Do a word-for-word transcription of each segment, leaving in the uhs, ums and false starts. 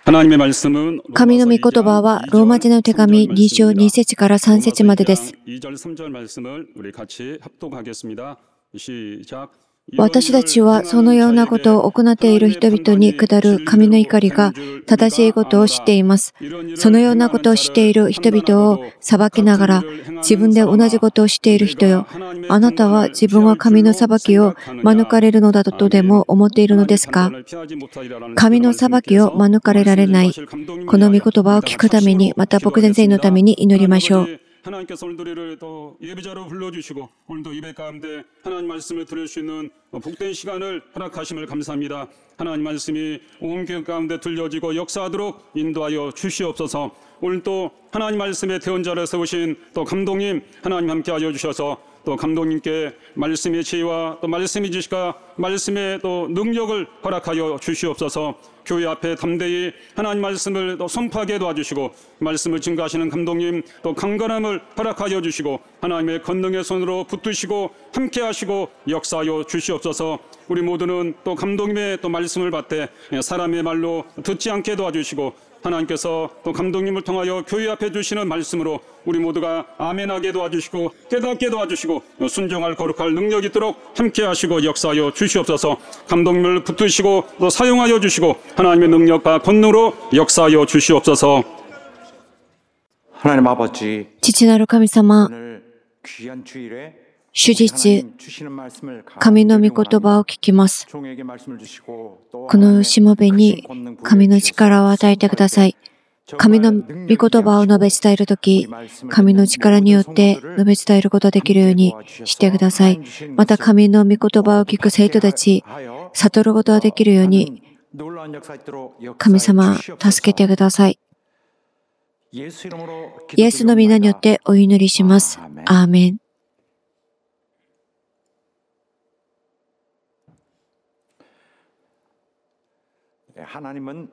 하나님의 말씀은 神の御言葉はローマ人の手紙に章に節からさん節までです。 이 절 삼 절 말씀을 우리 같이 합독하겠습니다. 시작. 私たちはそのようなことを行っている人々に下る神の怒りが正しいことを知っています。そのようなことをしている人々を裁きながら自分で同じことをしている人よ。あなたは自分は神の裁きを免れるのだとでも思っているのですか？神の裁きを免れられない。この御言葉を聞くために、また僕先生のために祈りましょう。 하나님께서 오늘도 우리를 또 예배자로 불러주시고 오늘도 예배 가운데 하나님 말씀을 들을 수 있는 복된 시간을 허락하심을 감사합니다. 하나님 말씀이 온 교회 가운데 들려지고 역사하도록 인도하여 주시옵소서. 오늘 또 하나님 말씀의 대언자를 세우신 또 감독님 하나님 함께하여 주셔서 또 감독님께 말씀의 지혜와 또 말씀의 지식과 말씀의 또 능력을 허락하여 주시옵소서. 교회 앞에 담대히 하나님 말씀을 또 선포하게 도와주시고 말씀을 증거하시는 감독님 또 강건함을 허락하여 주시고 하나님의 권능의 손으로 붙드시고 함께하시고 역사하여 주시옵소서. 우리 모두는 또 감독님의 또 말씀을 받되 사람의 말로 듣지 않게 도와주시고 하나님께서 또 감독님을 통하여 교회 앞에 주시는 말씀으로 우리 모두가 아멘하게 도와주시고 깨닫게 도와주시고 순종할 거룩할 능력이 있도록 함께하시고 역사하여 주시옵소서. 감독님을 붙드시고 또 사용하여 주시고 하나님의 능력과 권능으로 역사하여 주시옵소서. 하나님 아버지, 父なる神様、 오늘 귀한 주일에 主日、 하나님 주시는 말씀을 神の御言葉を聞きます。 종에게 말씀을 주시고 또 このしもべに神の力を与えてください。神の御言葉を述べ伝えるとき、神の力によって述べ伝えることができるようにしてください。また神の御言葉を聞く生徒たち、悟ることができるように、神様、助けてください。イエスの皆によってお祈りします。アーメン。 하나님은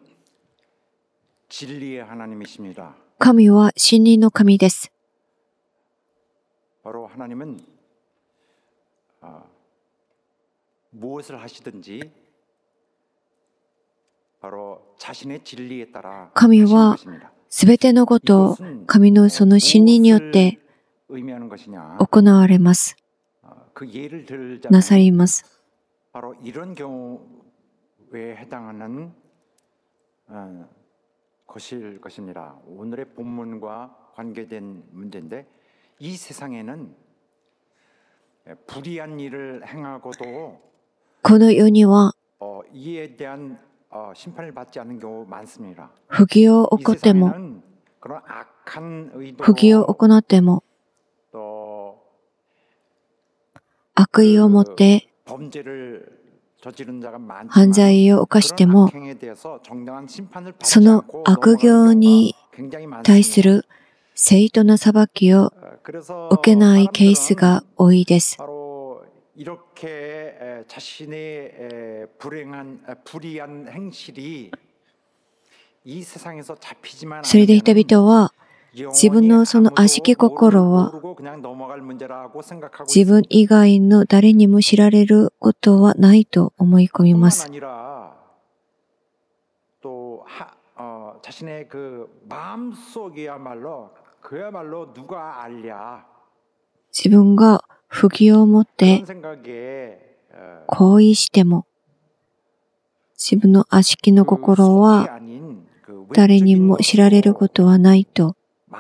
진리의 하나님이십니다. 神は真理の神です。 바로 하나님은 어, 무엇을 하시든지 바로 자신의 진리에 따라 神はすべてのことを神のその真理によって行われます。なさります。 바로 이런 경우에 해당하는 어, 것일 것입니다. 오늘의 본문과 관계된 문제인데 이 세상에는 불의한 일을 행하고도 この世には 어, 이에 대한 어, 심판을 받지 않는 경우 많습니다. 不義を起こっても 그런 악한 의도 不義を行っても 또 悪意を持って 범죄를 犯罪を犯してもその悪行に対する正当な裁きを受けないケースが多いです。 이렇게 자신의 불행한 불의한 행실이 이 세상에서 잡히지만 それで人々は自分のその悪しき心は自分以外の誰にも知られることはないと思い込みます。 또 자신의 그 마음속이야말로 그야말로 누가 알랴 自分が不義を持って行為しても自分の悪しきの心は誰にも知られることはないと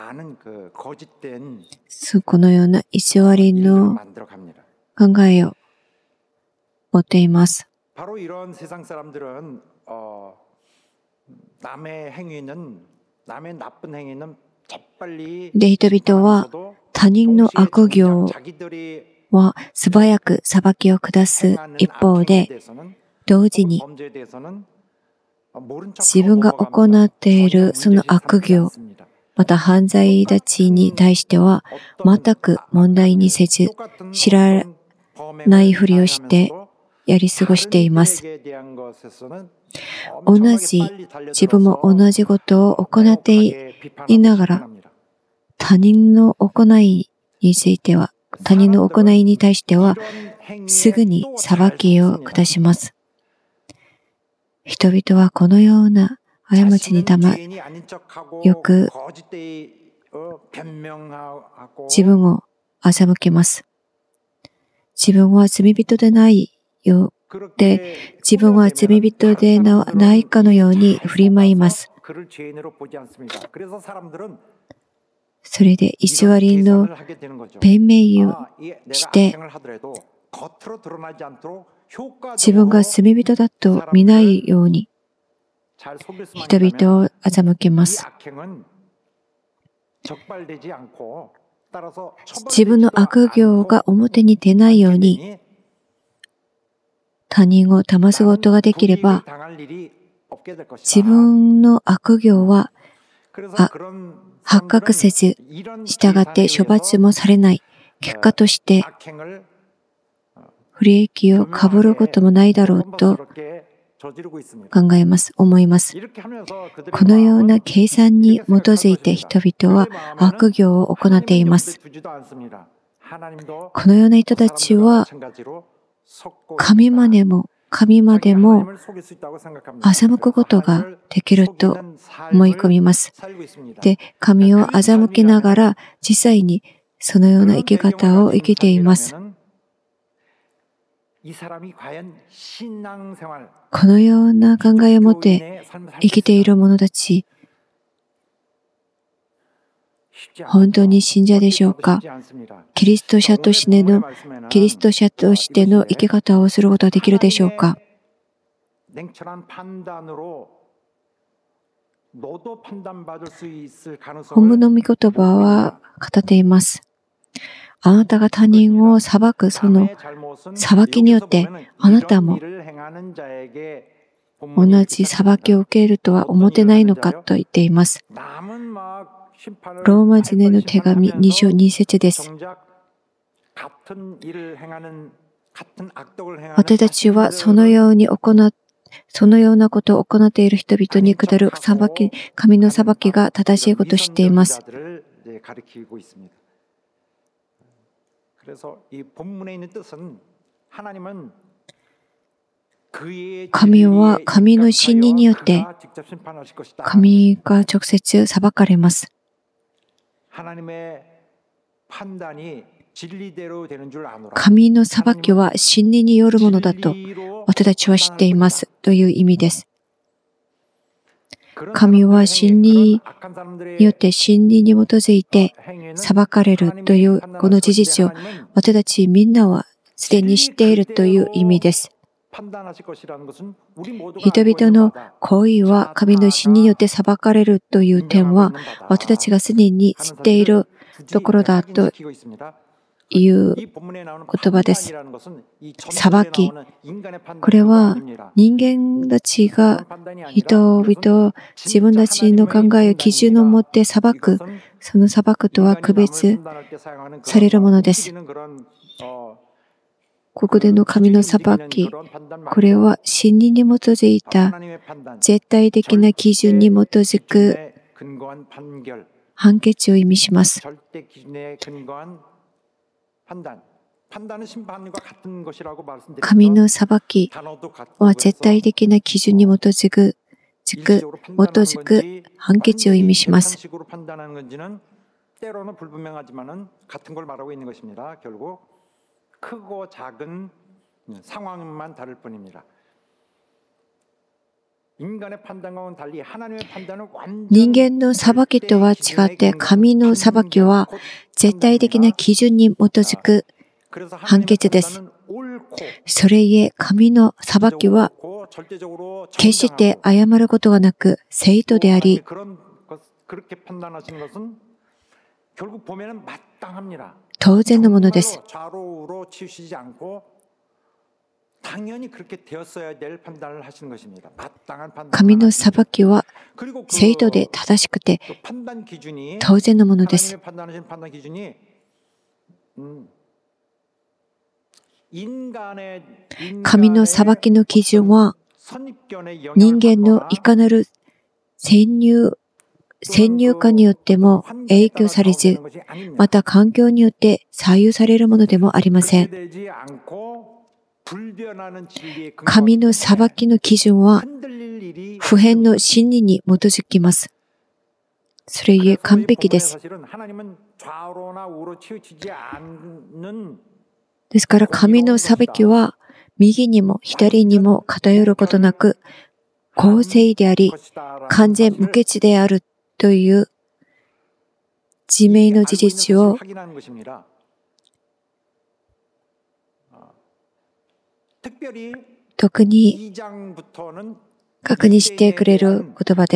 このような偽りの考えを持っています。 바로 이런 세상 사람들은 어, 남의 행위는 남의 나쁜 행위는 재빨리 で人々は他人の悪行は素早く裁きを下す一方で同時に自分が行っているその悪行また犯罪たちに対しては全く問題にせず知らないふりをしてやり過ごしています。同じ自分も同じことを行っていながら他人の行いについては他人の行いに対してはすぐに裁きを下します。人々はこのような過ちにたま、よく自分を欺けます。自分は罪人でないよって自分は罪人でないかのように振り舞います。それで偽りの弁明をして自分が罪人だと見ないように人々を欺けます。自分の悪行が表に出ないように他人を騙すことができれば自分の悪行は発覚せず、従って処罰もされない。結果として不利益を被ることもないだろうと考えます、思います。このような計算に基づいて人々は悪行を行っています。このような人たちは神までも神までも欺くことができると思い込みます。で、神を欺きながら実際にそのような生き方を生きています。このような考えを持って生きている者たち、本当に信者でしょうか？キリスト者としての、キリスト者としての生き方をすることができるでしょうか？本文の御言葉は語っています。あなたが他人を裁くその裁きによってあなたも同じ裁きを受けるとは思ってないのかと言っています。ローマ人への手紙に章に節です。私たちはそのように行っそのようなことを行っている人々に下る裁き、神の裁きが正しいことを知っています。神は神の信任によって神が直接裁かれます。神の裁きは真理によるものだと私たちは知っていますという意味です。神は真理によって真理に基づいて裁かれるというこの事実を私たちみんなはすでに知っているという意味です。人々の行為は神の真理によって裁かれるという点は私たちがすでに知っているところだという言葉です。裁き。これは人間たちが人々を自分たちの考えを基準を持って裁く、その裁くとは区別されるものです。ここでの神の裁き、これは真理に基づいた絶対的な基準に基づく判決を意味します。神の裁きは絶対的な基準に基づく、基づく判決を意味します。人間の裁きとは違って神の裁きは絶対的な基準に基づく判決です。それゆえ神の裁きは決して誤ることがなく正当であり、当然のものです。神の裁きは正当で正しくて当然のものです。神の裁きの基準は人間のいかなる先入先入観によっても影響されず、また環境によって左右されるものでもありません。神の裁きの基準は普遍の真理に基づきます。それゆえ完璧です。ですから神の裁きは右にも左にも偏ることなく公正であり完全無欠であるという自明の事実を特に確認してくれる言葉です。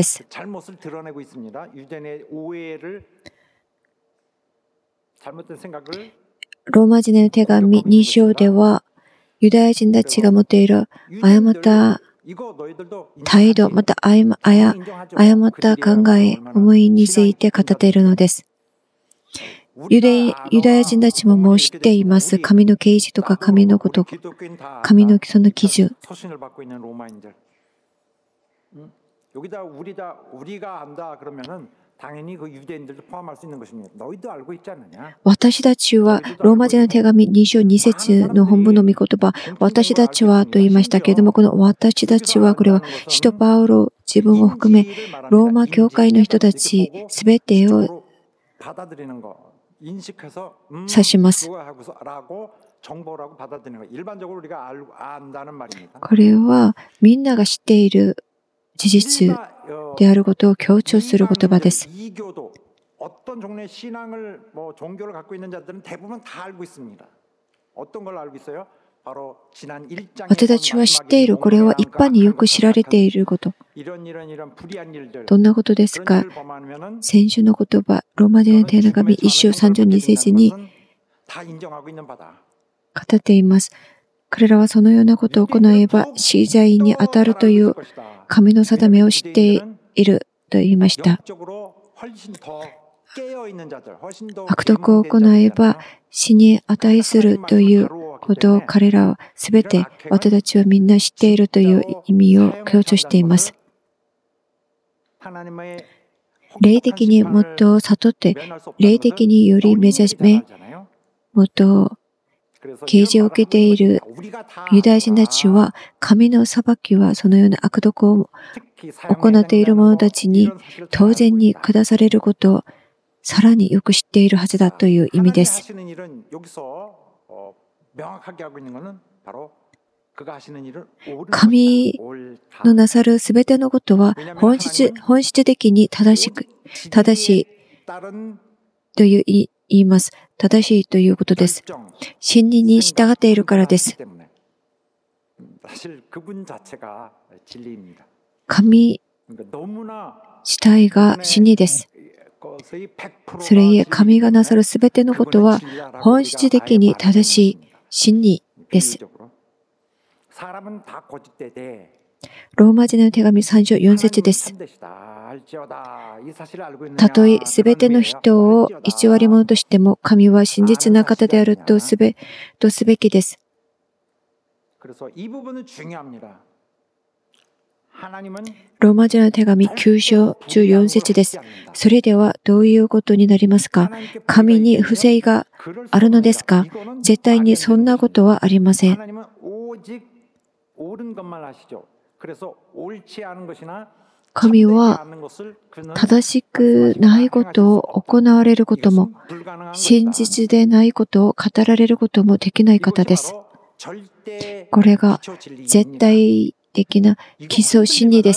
ローマ人への手紙に章では、ユダヤ人たちが持っている誤った態度、また誤った考え、思いについて語っているのです。ユダユダヤ人たちももう知っています。神の啓示とか神のこと、神のその基準。私たちは、ローマ人の手紙に章に節の本文の御言葉、私たちはと言いましたけれども、この私たちは、これは使徒パウロ自分を含め、ローマ教会の人たちすべてを指します。これはみんなが知っている事実であることを強調する言葉です。私たちは知っている。これは一般によく知られていること。どんなことですか？先週の言葉、ローマ人の手紙い章さんじゅうに節に語っています。彼らはそのようなことを行えば死罪に当たるという神の定めを知っていると言いました。悪徳を行えば死に値するということを彼らはすべて私たちはみんな知っているという意味を強調しています。霊的にもっと悟って、霊的により目覚め、もっと啓示を受けているユダヤ人たちは、神の裁きはそのような悪徳を行っている者たちに当然に下されることをさらによく知っているはずだという意味です。神のなさるすべてのことは本質、本質的に正しく、正しいという言います。正しいということです。真理に従っているからです。神自体が真理です。それゆえ神がなさるすべてのことは本質的に正しい真理です。ローマ人の手紙さん章よん節です。たとえすべての人を偽り者としても、神は真実な方であるとすべ、とすべきです。ローマ人の手紙きゅう章じゅうよん節です。それではどういうことになりますか？神に不正があるのですか？絶対にそんなことはありません。神は正しくないことを行われることも、真実でないことを語られることもできない方です。これが絶対的な基礎真理です。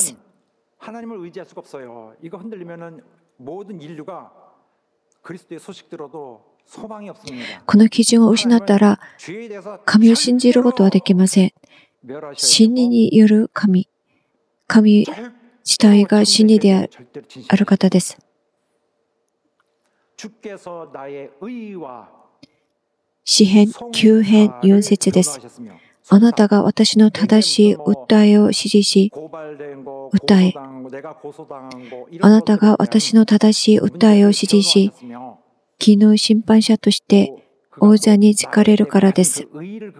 この基準を失ったら、神を信じることはできません。真理による神、神自体が真理である方です。詩編きゅう編よん節です。あなたが私の正しい訴えを指示し、訴え、あなたが私の正しい訴えを指示し、義の審判者として王座に就かれるからです。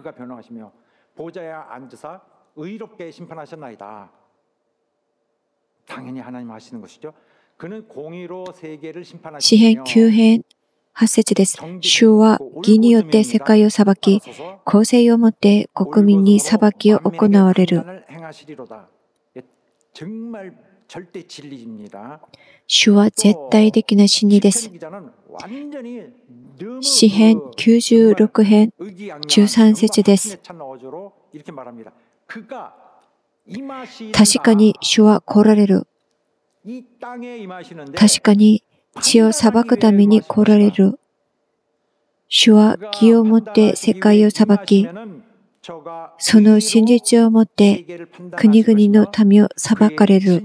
詩編きゅう編はち節です。主は義によって世界を裁き、公正をもって国民に裁きを行われる。 정말 절대 진리입니다. 主は絶対的な真理です。 시편 기자는 완전히 너무 詩編 그 きゅうじゅうろく編 의기양양, じゅうさん節です。 정말 확신에 찬 어조로 이렇게 말합니다. 그가 임하시는 確かに主は来られる。 이 땅에 임하시는데 確かに地を裁くために来られる。主は義をもって世界を裁き、その真実をもって国々の民を裁かれる。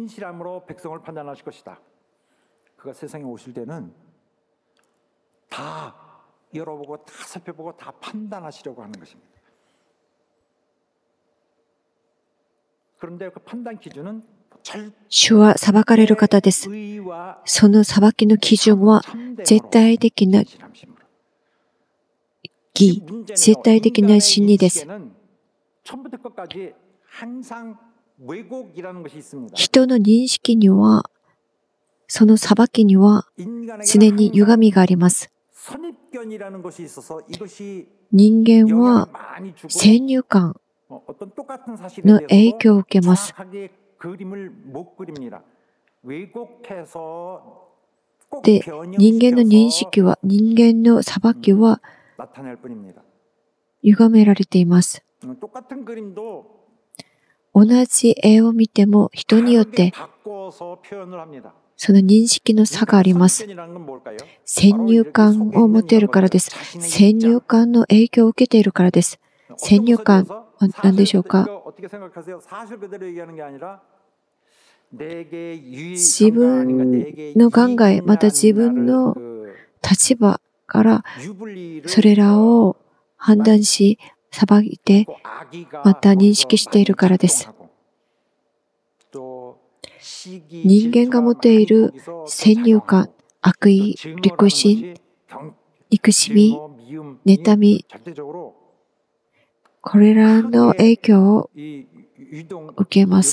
그가 세상에 오실 때는 다 열어보고 다 살펴보고 다 판단하시려고 하는 것입니다. 그런데 그 판단 기준은 主は裁かれる方です。その裁きの基準は絶対的な義、絶対的な真理です。人の認識には、その裁きには常に歪みがあります。人間は先入観の影響を受けます。で、人間の認識は、人間の裁きは歪められています。同じ絵を見ても人によってその認識の差があります。先入観を持っているからです。先入観の影響を受けているからです。先入観は何でしょうか？自分の考え、また自分の立場からそれらを判断し、裁いて、また認識しているからです。人間が持っている先入観、悪意、利己心、憎しみ、妬み、これらの影響を受けます。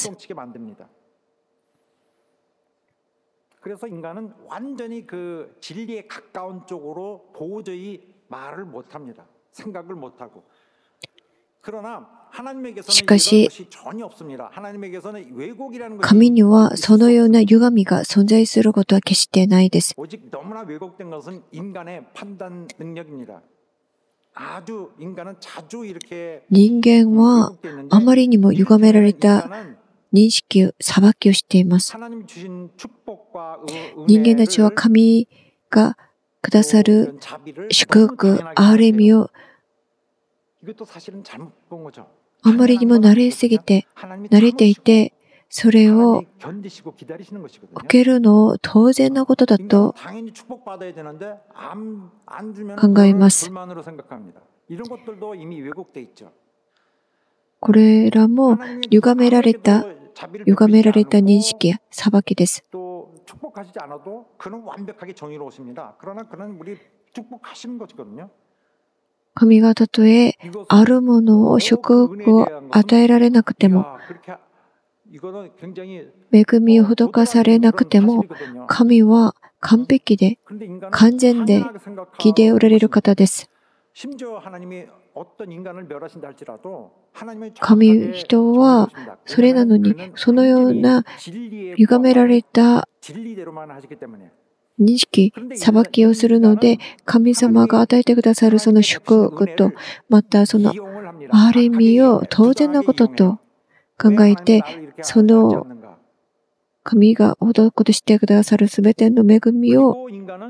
그래서 인간은 완전히 그 진리에 가까운 쪽으로 도저히 말을 못합니다. 생각을 못하고. 그러나 하나님에게서는 이런 것이 전혀 없습니다. 하나님에게서는 왜곡이라는 것이 神にはそのような歪みが存在することは決してないです。 오직 너무나 왜곡된 것은 인간의 판단 능력입니다. 아주 인간은 자주 이렇게 人間はあまりにも歪められた認識、裁きをしています。人間たちは神がくださる祝福、憐れみをあまりにも慣れすぎて、慣れていて、それを受けるのを当然なことだと考えます。これらも歪められた歪められた認識や裁きです。神がたとえあるものを祝福を与えられなくても、恵みを施されなくても、神は完璧で完全で義でおられる方です。神人はそれなのにそのような歪められた認識、裁きをするので、神様が与えてくださるその祝福とまたその憐れみを当然なことと考えて、その神が施してくださるすべての恵みを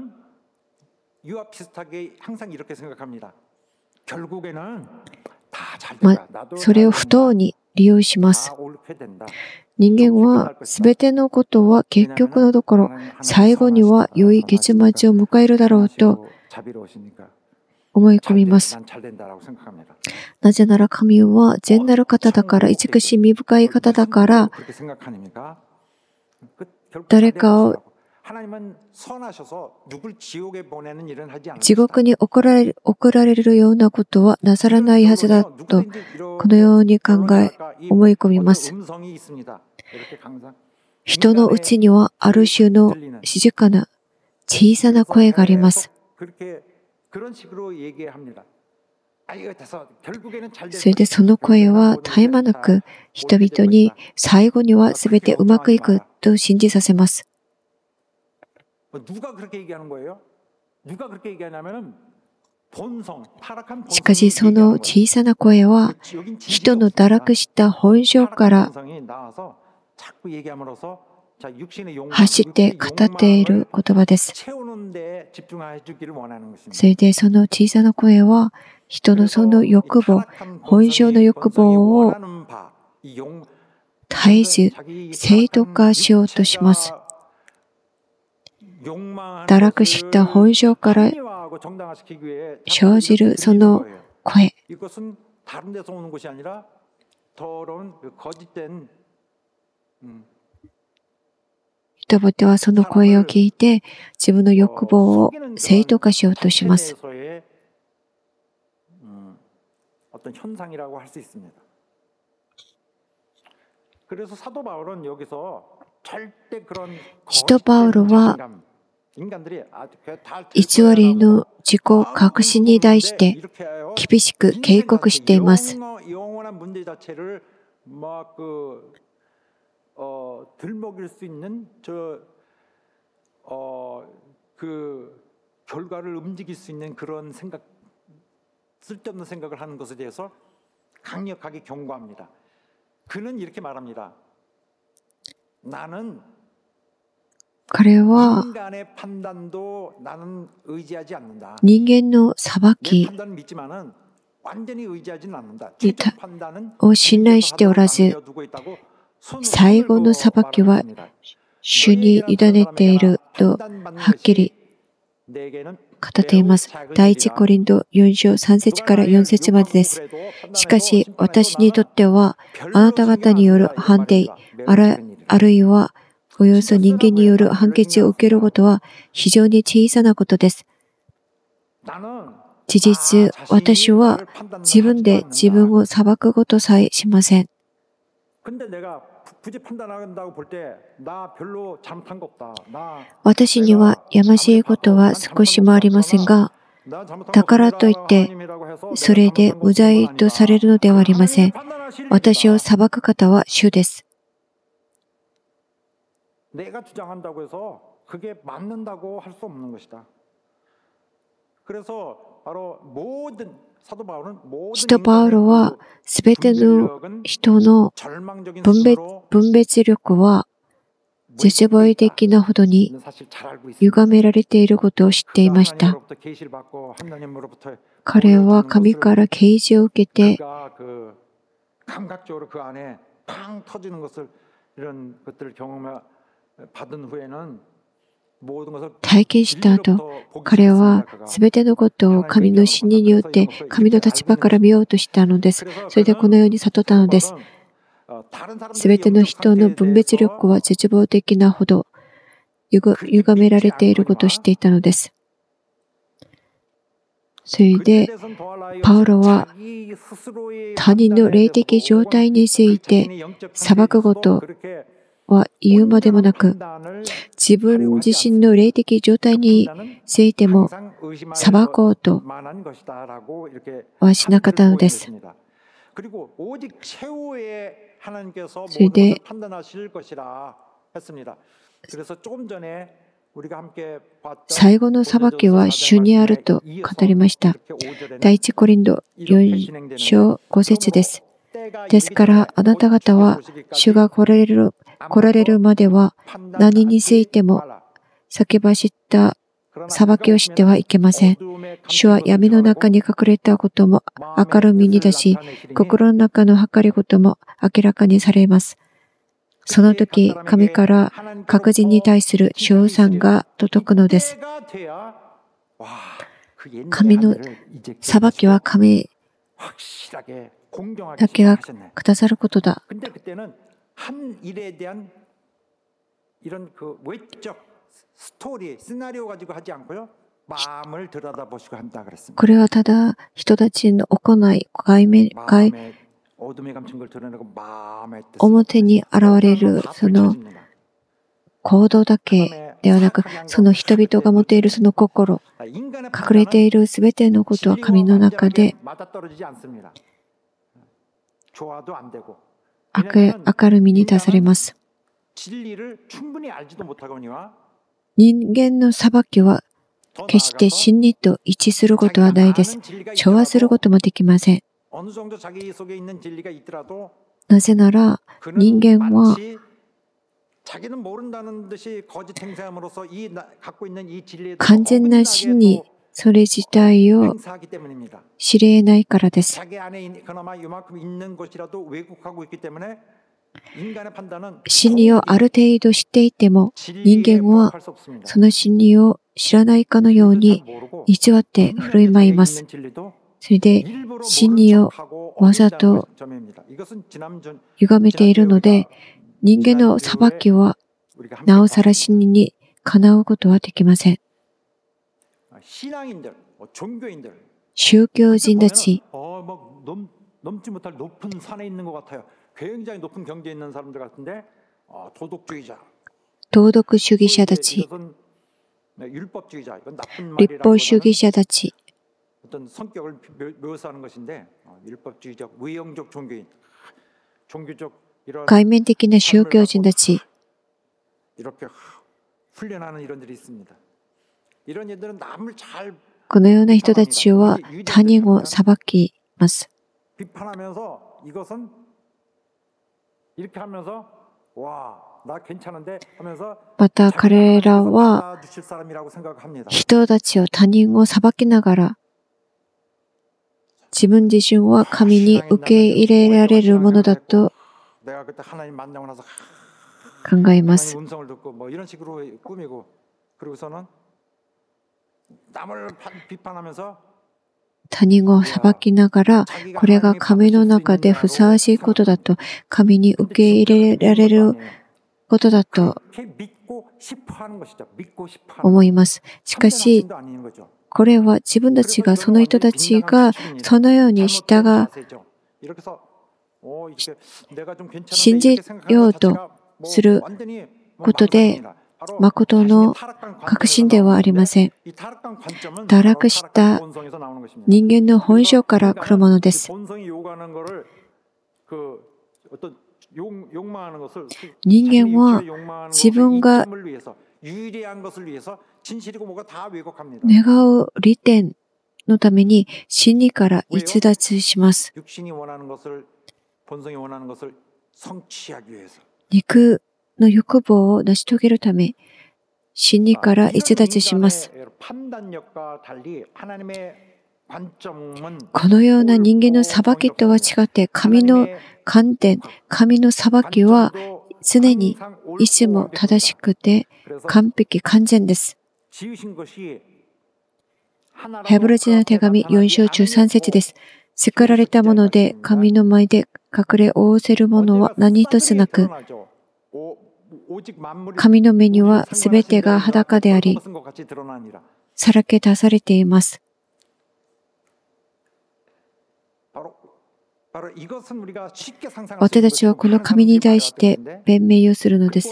まあ、それを不当に利用します。人間はすべてのことは結局のところ、最後には良い結末を迎えるだろうと思い込みます。なぜなら神は善なる方だから、慈しみ深い方だから、誰かを地獄に送られる、送られるようなことはなさらないはずだと、このように考え、思い込みます。人のうちにはある種の静かな小さな声があります。 それでその声は絶え間なく人々に最後には全てうまくいくと信じさせます。しかしその小さな声は人の堕落した本性から走って語っている言葉です。それでその小さな声は人のその欲望、本性の欲望を絶えず正当化しようとします。堕落した本性から生じるその声。人々はその声を聞いて自分の欲望を正当化しようとします。使徒パウロは偽りの自己確信に対して厳しく警告しています。彼は人間の裁きを信頼しておらず、最後の裁きは主に委ねているとはっきり語っています。第一コリントよん章さん節からよん節までです。しかし私にとってはあなた方による判定、ある、あるいはおよそ人間による判決を受けることは非常に小さなことです。事実、私は自分で自分を裁くことさえしません。私にはやましいことは少しもありませんが、だからといってそれで無罪とされるのではありません。私を裁く方は主です。使徒パウロはすべての人の分別、分別力は絶望的なほどに歪められていることを知っていました。彼は神から啓示を受けて体験した後、彼はすべてのことを神の真理によって神の立場から見ようとしたのです。それでこのように悟ったのです。すべての人の分別力は絶望的なほど歪められていることを知っていたのです。それでパウロは他人の霊的状態について裁くことは言うまでもなく、自分自身の霊的状態についても裁こうとはしなかったのです。それで最後の裁きは主にあると語りました。第一コリントよん章ご節です。ですからあなた方は主が来られる来られるまでは何についても先走った裁きをしてはいけません。主は闇の中に隠れたことも明るみに出し、心の中の計りごとも明らかにされます。その時、神から各人に対する称賛が届くのです。神の裁きは神だけがくださることだ。これはただ人たちの行い、外面、外表に現れるその行動だけではなく、その人々が持っているその心、隠れているすべてのことは神の中で明明るみに出されます。人間の裁きは決して真理と一致することはないです。調和することもできません。なぜなら、人間は完全な真理、それ自体を知り得ないからです。真理をある程度知っていても、人間はその真理を知らないかのように偽って振る舞います。それで真理をわざと歪めているので、人間の裁きはなおさら真理にかなうことはできません。宗教人たち、道徳主義者たち、立法主義者たち、外面的な宗教人たち、このような人たちは他人を裁きます。また彼らは人たちを他人を裁きながら、自分自身は神に受け入れられるものだと考えます。他人を裁きながら、これが神の中でふさわしいことだと、神に受け入れられることだと思います。しかし、これは自分たちが、その人たちがそのように従う、信じようとすることで、誠の確信ではありません。堕落した人間の本性から来るものです。人間は自分が願う利点のために真理から逸脱します。肉の欲望を成し遂げるため、真理から逸脱します。このような人間の裁きとは違って、神の観点、神の裁きは常にいつも正しくて完璧完全です。ヘブル人の手紙よん章じゅうさん節です。作られたもので神の前で隠れ覆せるものは何一つなく、神の目にはすべてが裸であり、さらけ出されています。私たちはこの神に対して弁明をするのです。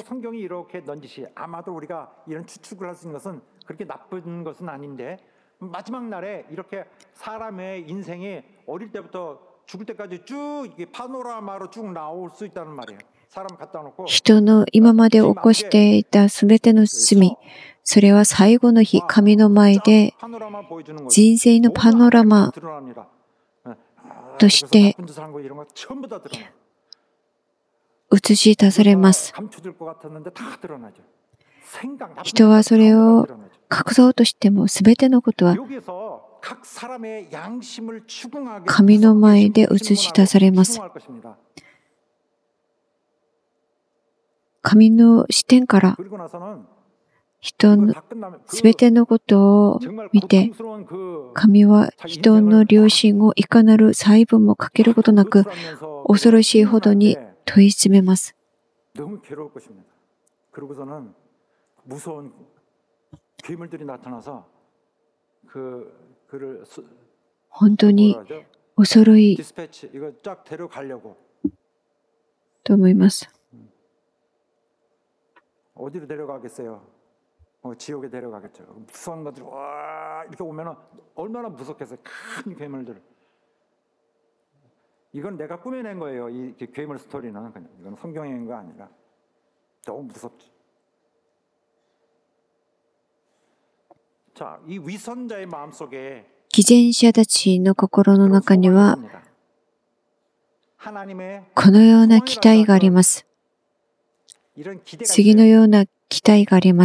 人の今まで起こしていたすべての罪、それは最後の日、神の前で人生のパノラマとして映し出されます。人はそれを隠そうとしても、すべてのことは神の前で映し出されます。神の視点から人のすべてのことを見て、神は人の良心をいかなる細分もかけることなく、恐ろしいほどに問い詰めます。本当に恐ろいと思います。 어, 지옥에 데려가겠죠. 무서운 것들이 와 이렇게 오면은 얼마나 무섭겠어요. 큰 괴물들. 이건 내가 꾸며낸 거예요. 이 괴물 스토리는 그냥 이건 성경의 거 아니라 너무 무섭죠. 자, 이 위선자의 마음 속에 偽善者たちの心の中にはこのような期待があります。次のような期待があります。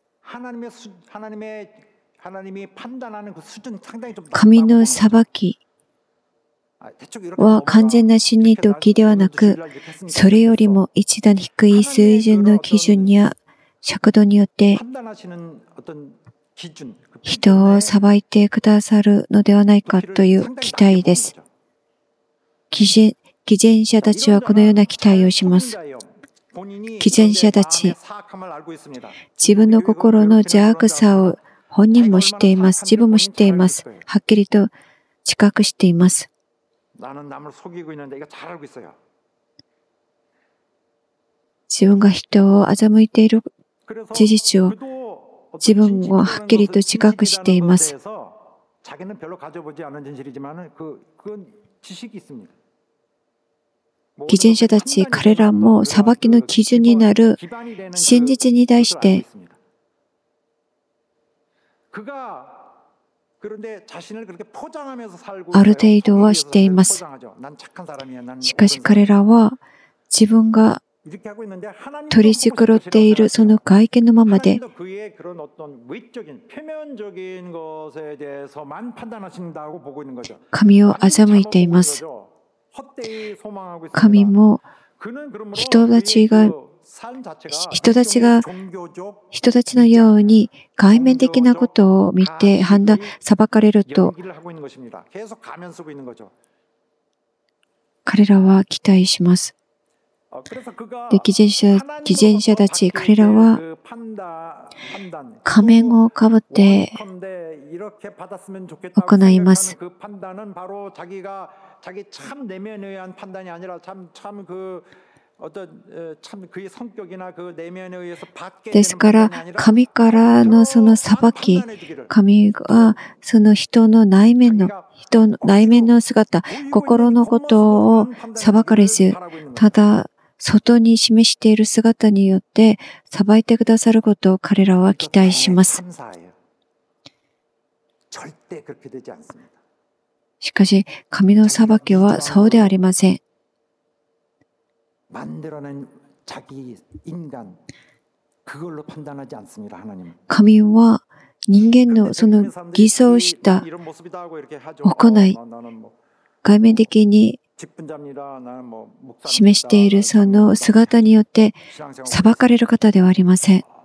神の裁きは完全な真理と義ではなく、それよりも一段低い水準の基準や尺度によって人を裁いてくださるのではないかという期待です。偽善、偽善者たちはこのような期待をします。偽善者たち、自分の心の邪悪さを本人も知っています。自分も知っています。はっきりと自覚しています。自分が人を欺いている事実を自分をはっきりと自覚しています。偽善者たち、彼らも裁きの基準になる真実に対してある程度は知っています。しかし彼らは自分が取り繕っているその外見のままで神を欺いています。神も人たちが人たちが人たちのように外面的なことを見て判断裁かれると彼らは期待します。で、偽善者、偽善者たち、彼らは仮面をかぶって行います。ですから、神からのその裁き、神がその人の内面の、人の内面の姿、心のことを裁かれず、ただ、外に示している姿によって裁いてくださることを彼らは期待します。しかし、神の裁きはそうではありません。神は人間のその偽装した行い、外面的に示しているその姿によって裁かれる方ではありません。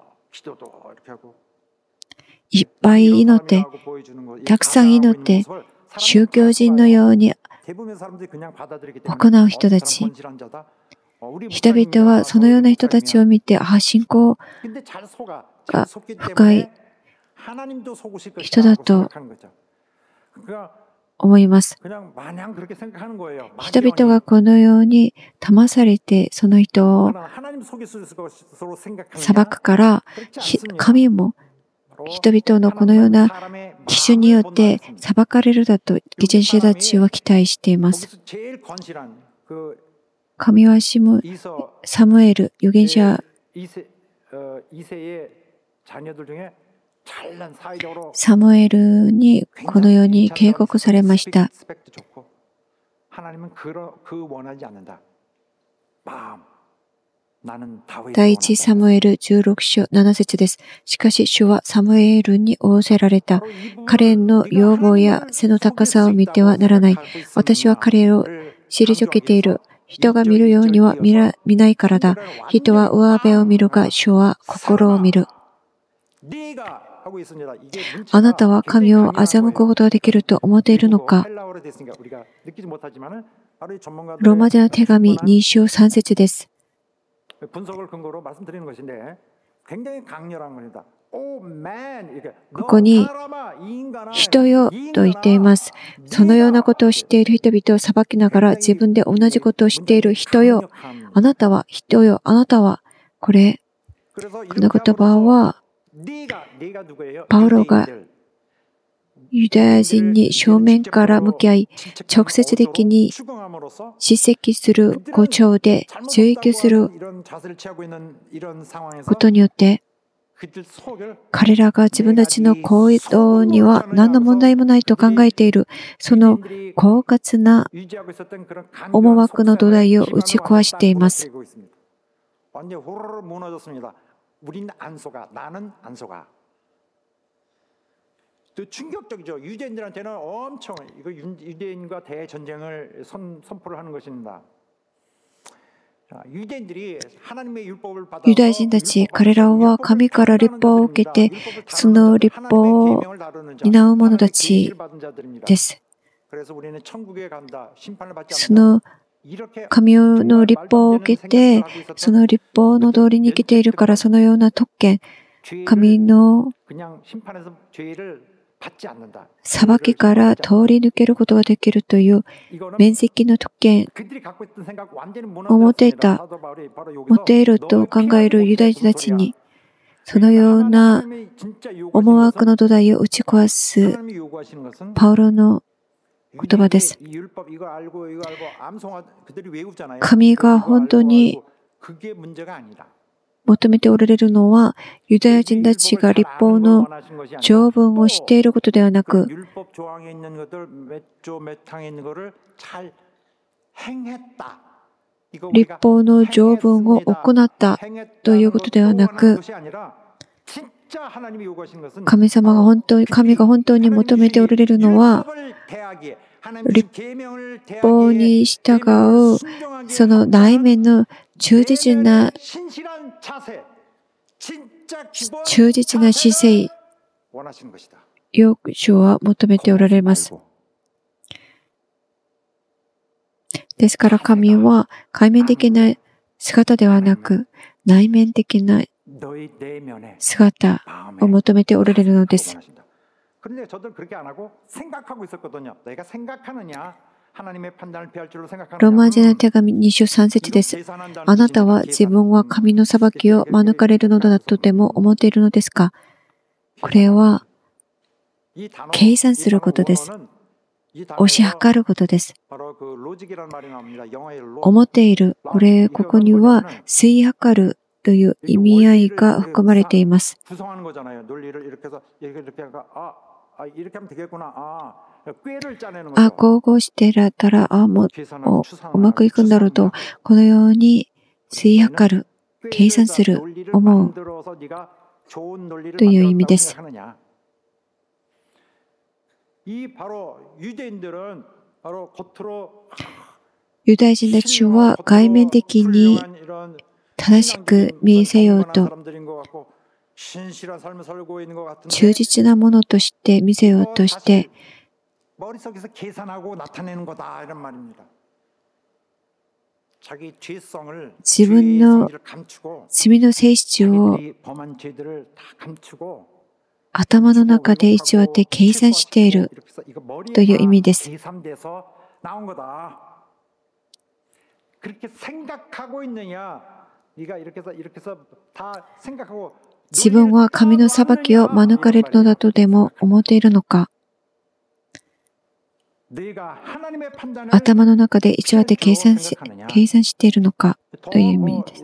いっぱい祈って、たくさん祈って、宗教人のように行う人たち、人々はそのような人たちを見て、ああ、信仰が深い人だと思います。人々がこのように騙されてその人を裁くから、神も人々のこのような基準によって裁かれるだと偽善者たちは期待しています。神はシムサムエル預言者サムエルにこのように警告されました。第一サムエルじゅうろく章なな節です。しかし主はサムエルに仰せられた。彼の要望や背の高さを見てはならない。私は彼を退けている。人が見るようには見ら、見ないからだ。人は上辺を見るが、主は心を見る。あなたは神を欺くことができると思っているのか。ローマでの手紙に章さん節です。ここに人よと言っています。そのようなことを知っている人々を裁きながら自分で同じことを知っている人よ。あなたは人よ。あなたはこれ、この言葉はパウロがユダヤ人に正面から向き合い、直接的に叱責する語調で追及することによって、彼らが自分たちの行動には何の問題もないと考えている、その狡猾な思惑の土台を打ち壊しています。 충격적이죠. 유대인들한테는 엄청 이거 유대인과 대전쟁을 선, 선포를 하는 것입니다. ユダヤ人たち、彼らは神から律法を受けて、その律法を担う者たちです。その神の律法を受けて、その律法の通りに生きているから、そのような特権、神の裁きから通り抜けることができるという免責の特権を持っていた、持っていると考えるユダヤ人たちに、そのような思惑の土台を打ち壊すパウロの言葉です。神が本当に求めておられるのは、ユダヤ人たちが律法の条文を知っていることではなく、律法の条文を行ったということではなく、神様が本当に、神が本当に求めておられるのは、律法に従うその内面の忠実な忠実な姿勢を主は求めておられます。ですから神は外面的な姿ではなく内面的な姿を求めておられるのです。ローマ人の手紙に章さん節です。あなたは自分は神の裁きを免れるのだとでも思っているのですか？これは計算することです。推し量ることです。思っている。これ、ここには推量るという意味合いが含まれています。あ、こうこうしてたら、あ、もううまくいくんだろうと、このように推量る、計算する、思うという意味です。ユダヤ人たちは外面的に正しく見せようと、忠実なものとして見せようとして、自分の罪の性質を頭の中で偽って計算しているという意味です。自分は神の裁きを免れるのだとでも思っているのか、頭の中で偽って計算し、計算しているのかという意味です。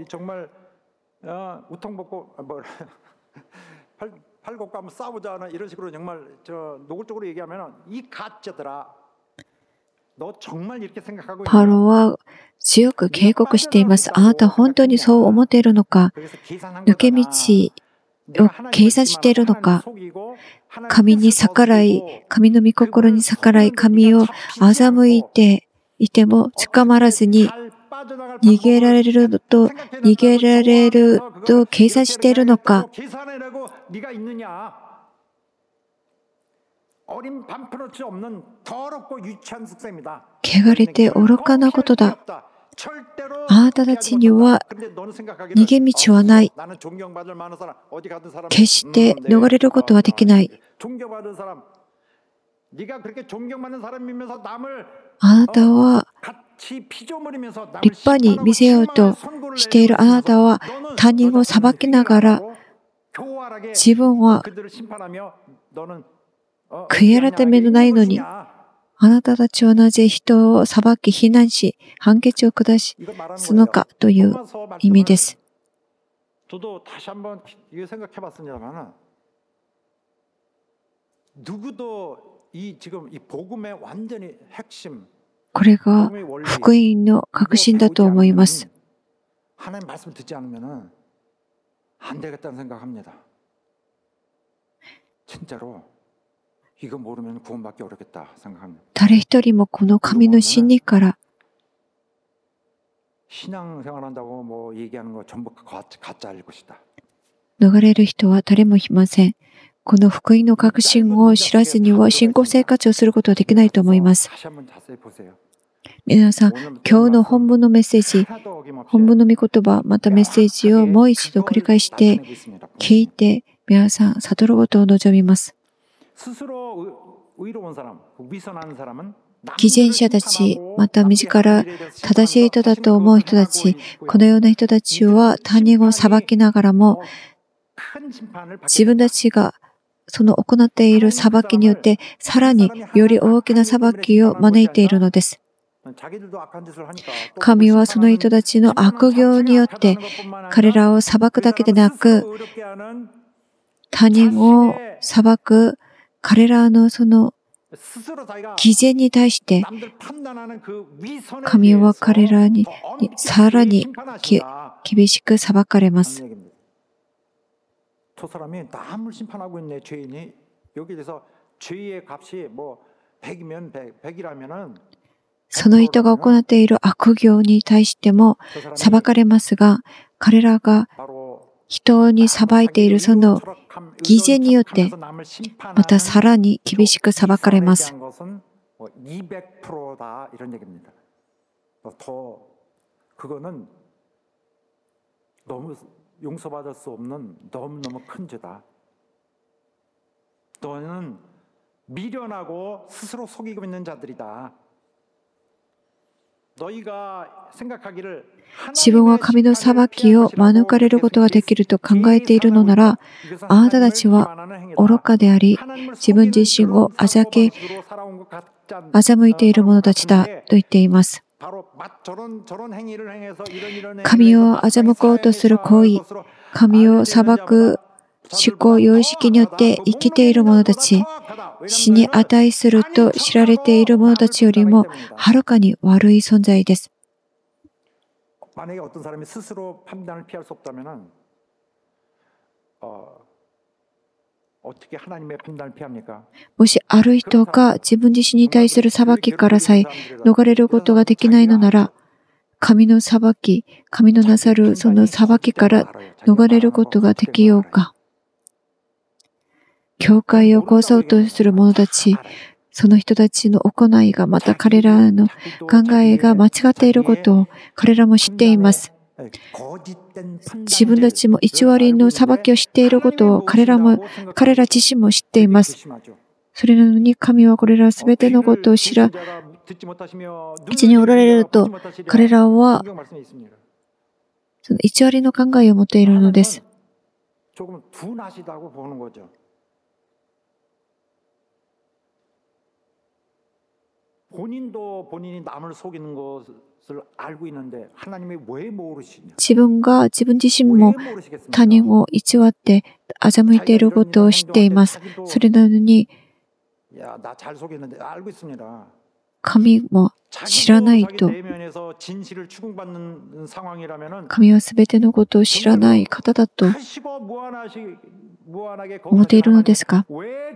パウロは強く警告しています。あなたは本当にそう思っているのか、抜け道を計算しているのか、神に逆らい、神の御心に逆らい、神を欺いていても捕まらずに逃げられると、逃げられると計算しているのか、汚れて愚かなことだ。あなたたちには逃げ道はない。決して逃れることはできない。あなたは立派に見せようとしている。あなたは他人を裁きながら自分は悔い改めのないのに、あなたたちはなぜ人を裁き、非難し、判決を下しすのかという意味です。これが福音の核心だと思います。誰一人もこの神の真理から逃れる人は誰もいません。この福音の核心を知らずには信仰生活をすることはできないと思います。皆さん、今日の本文のメッセージ、本文の御言葉、またメッセージをもう一度繰り返して聞いて、皆さん、悟ることを望みます。偽善者たち、また自ら正しい人だと思う人たち、このような人たちは他人を裁きながらも、自分たちがその行っている裁きによって、さらにより大きな裁きを招いているのです。神はその人たちの悪行によって、彼らを裁くだけでなく、他人を裁く彼らのその偽善に対して、神は彼らにさらに厳しく裁かれます。その人が行っている悪行に対しても裁かれますが、彼らが人に裁いているその偽善によって、またさらに厳しく裁かれます。自分は神の裁きを免れることができると考えているのなら、あなたたちは愚かであり、自分自身をあざけ、欺いている者たちだと言っています。神を欺こうとする行為、神を裁く思考、様式によって生きている者たち、死に値すると知られている者たちよりもはるかに悪い存在です。もしある人が自分自身に対する裁きからさえ逃れることができないのなら、神の裁き、神のなさるその裁きから逃れることができようか。教会を壊そうとする者たち、その人たちの行いがまた彼らの考えが間違っていることを彼らも知っています。自分たちも偽りの裁きを知っていることを彼らも、彼ら自身も知っています。それなのに神はこれらすべてのことを知ら、一におられると、彼らはその偽りの考えを持っているのです。自分が自分自身も他人を偽って欺いていることを知っています。それなのに神も知らないと、神はすべてのことを知らない方だと思っているのですか？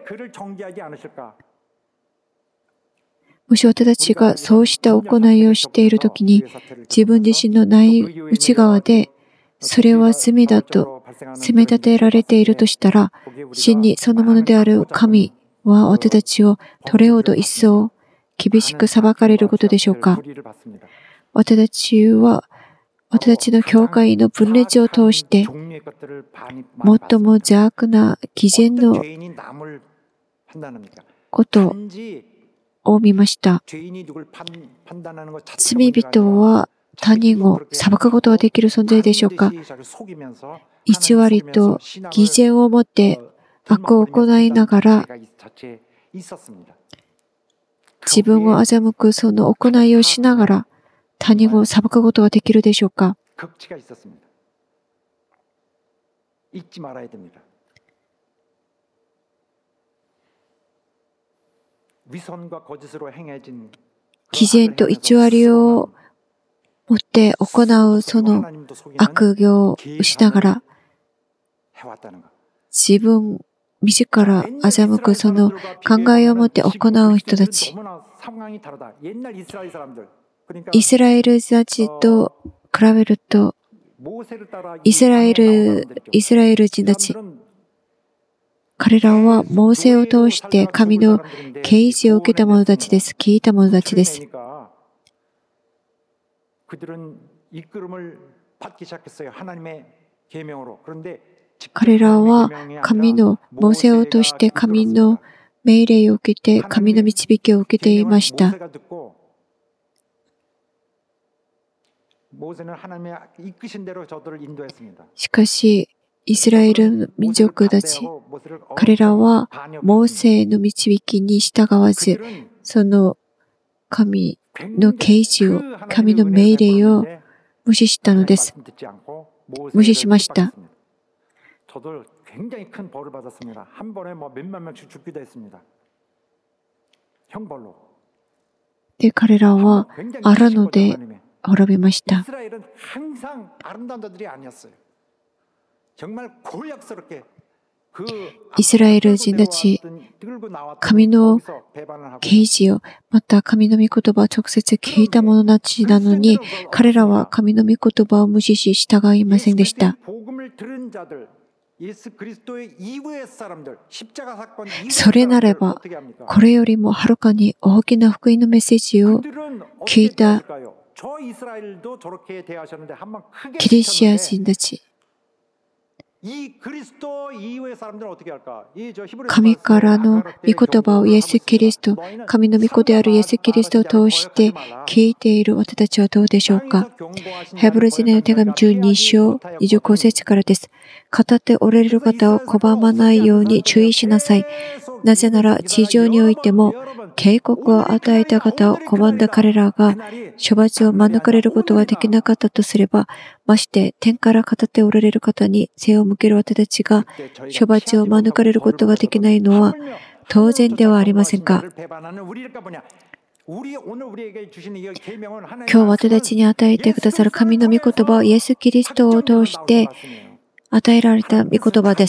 もし私たちがそうした行いをしているときに、自分自身の内内側でそれは罪だと責め立てられているとしたら、真理そのものである神は私たちをどれほど一層厳しく裁かれることでしょうか。私たちは私たちの教会の分裂を通して最も邪悪な偽善のことを見ました。罪人は他人を裁くことができる存在でしょうか。 偽りと偽善をもって悪を行いながら自分を欺くその行いをしながら他人を裁くことができるでしょうか。偽善と偽りをもって行うその悪行をしながら自分自ら欺くその考えを持って行う人たち、イスラエル人たちと比べるとイスラエルイスラエル人たち、彼らはモーセを通して神の啓示を受けた者たちです。聞いた者たちです。彼らは神のモーセを通して神の命令を受けて神の導きを受けていました。しかしイスラエル民族たち、彼らはモーセの導きに従わず、その神の啓示を、神の命令を無視したのです。無視しました。で、彼らは荒野で滅びました。イスラエル人たち、神の啓示を、また神の御言葉を直接聞いた者たちなのに、彼らは神の御言葉を無視し従いませんでした。それならば、これよりもはるかに大きな福音のメッセージを聞いたキリシア人たち、神からの御言葉をイエス・キリスト、神の御子であるイエス・キリストを通して聞いている私たちはどうでしょうか。ヘブル人への手紙じゅうに章にじゅうご節からです。語っておられる方を拒まないように注意しなさい。なぜなら地上においても警告を与えた方を拒んだ彼らが処罰を免れることができなかったとすれば、まして天から語っておられる方に背を向ける私たちが処罰を免れることができないのは当然ではありませんか。今日私たちに与えてくださる神の御言葉はイエス・キリストを通して与えられた御言葉です。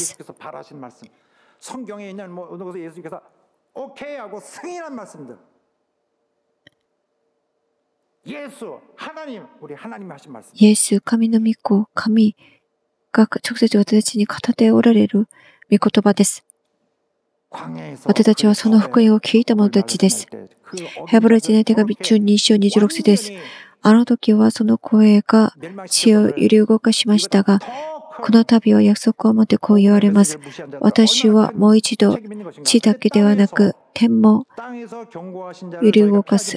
イエス、神の御子、神が直接私たちに語っておられる御言葉です。私たちはその福音を聞いた者たちです。ヘブル人への手紙じゅうに章にじゅうろく節です。あの時はその声が地を揺り動かしましたが、この度は約束をもってこう言われます。私はもう一度地だけではなく天も揺り動かす。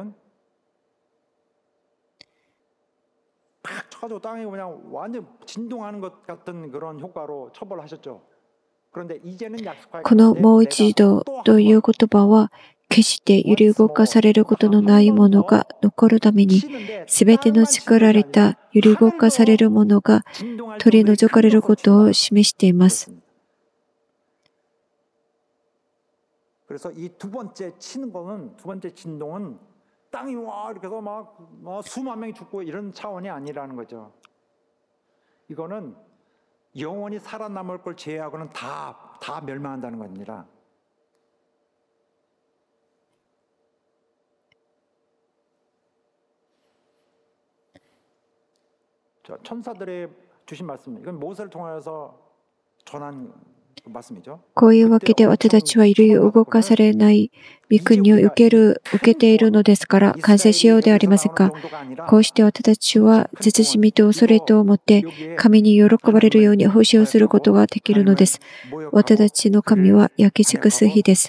このもう一度という言葉は決して揺り動かされることのないものが残るために、すべての作られた揺り動かされるものが取り除かれることを示しています。이거는영원히살아남을걸제외하고는다다멸망한다는겁니다。こういうわけで私たちは揺り動かされない御国を受ける、受けているのですから感謝しようではありませんか。こうして私たちは慎みと恐れとをもって神に喜ばれるように奉仕をすることができるのです。私たちの神は焼き尽くす日です。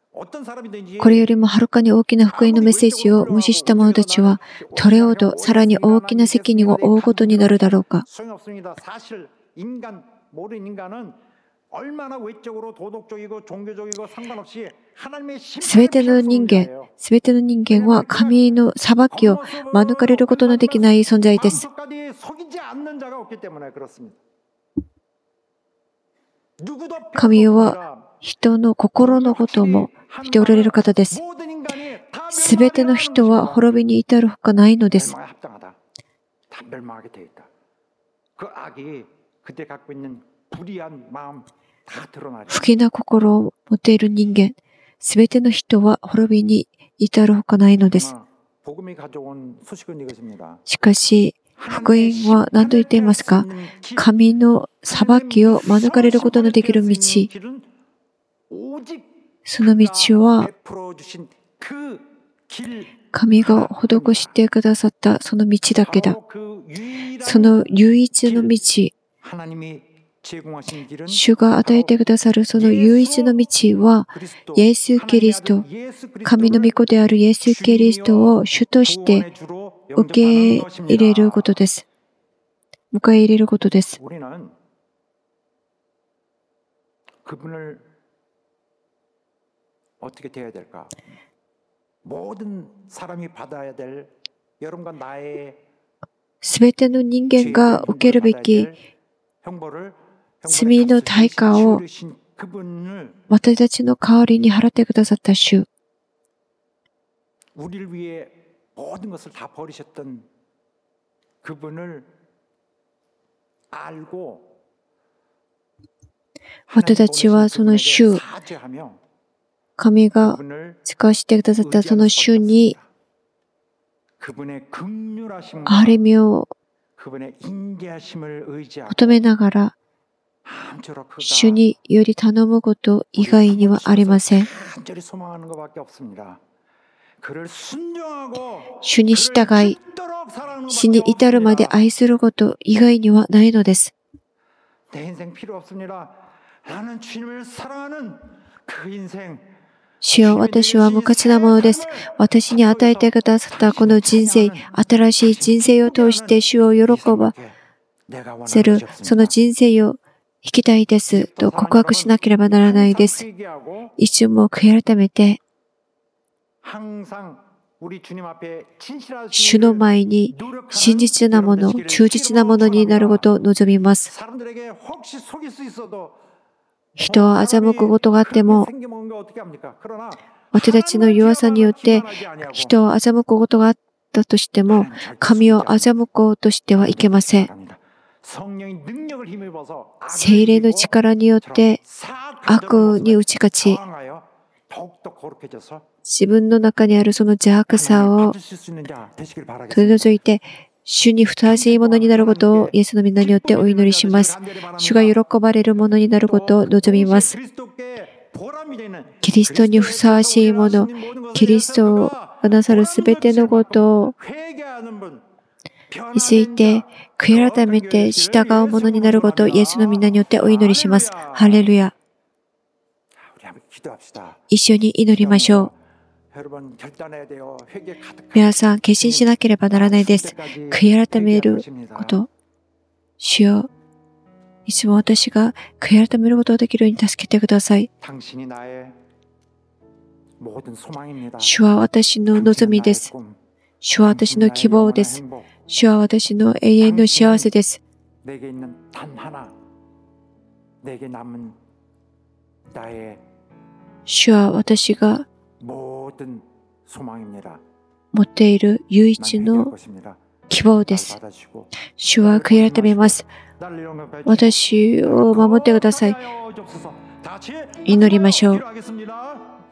これよりもはるかに大きな福音のメッセージを無視した者たちは、どれほどさらに大きな責任を負うことになるだろうか。すべての人間、すべての人間は神の裁きを免れることのできない存在です。神は人の心のことも見ておられる方です。すべての人は滅びに至るほかないのです。不義な心を持っている人間、すべての人は滅びに至るほかないのです。しかし、福音は何と言っていますか？神の裁きを免れることのできる道。その道は、神が施してくださったその道だけだ。その唯一の道、主が与えてくださるその唯一の道は、イエス・キリスト、神の御子であるイエス・キリストを主として受け入れることです。迎え入れることです。すべての人間が受けるべき罪の対価を私たちの代わりに払ってくださった主。私たちはその主、神が使わせてくださったその主に憐れみを求めながら、主により頼むこと以外にはありません。主に従い、死に至るまで愛すること以外にはないのです。主よ、私は無価値なものです。私に与えてくださったこの人生、新しい人生を通して主を喜ばせる、その人生を生きたいですと告白しなければならないです。一瞬も悔い改めて、主の前に真実なもの、忠実なものになることを望みます。人を欺くことがあっても、私たちの弱さによって人を欺くことがあったとしても、神を欺こうとしてはいけません。聖霊の力によって悪に打ち勝ち、自分の中にあるその邪悪さを取り除いて、主にふさわしいものになることをイエスの皆によってお祈りします。主が喜ばれるものになることを望みます。キリストにふさわしいもの、キリストがなさるすべてのことについて悔い改めて従うものになることをイエスの皆によってお祈りします。ハレルヤ。一緒に祈りましょう。皆さん、決心しなければならないです。悔い改めること。主よ、いつも私が悔い改めることができるように助けてください。主は私の望みです。主は私の希望です。主は私の永遠の幸せです。主は私が持っている唯一の希望です。主は悔い改めます。私を守ってください。祈りましょう。